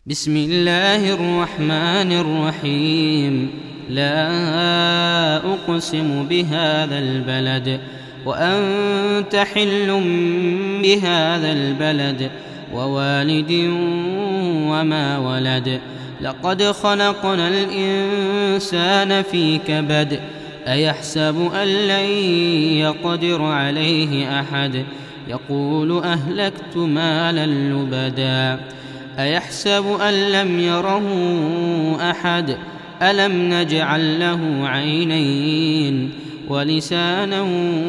بسم الله الرحمن الرحيم. لا أقسم بهذا البلد وأنت حل بهذا البلد ووالد وما ولد. لقد خلقنا الإنسان في كبد. أيحسب أن لن يقدر عليه أحد. يقول أهلكت مالا لبدا. أيحسب أن لم يره أحد. ألم نجعل له عينين ولسانا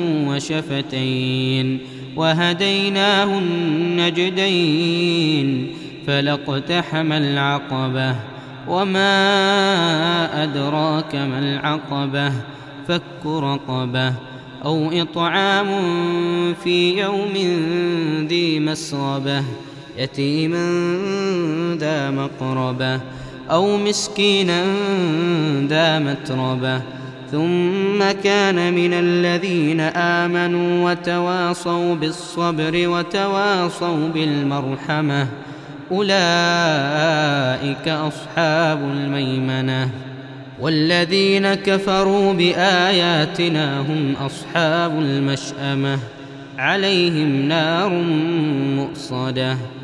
وشفتين وهديناه النجدين فلاقتحم العقبة وما أدراك ما العقبة فك رقبة أو إطعام في يوم ذي مسغبة يتيما ذا مقربة أو مسكينا ذا متربة ثم كان من الذين آمنوا وتواصوا بالصبر وتواصوا بالمرحمة أولئك أصحاب الميمنة. والذين كفروا بآياتنا هم أصحاب المشأمة عليهم نار مؤصدة.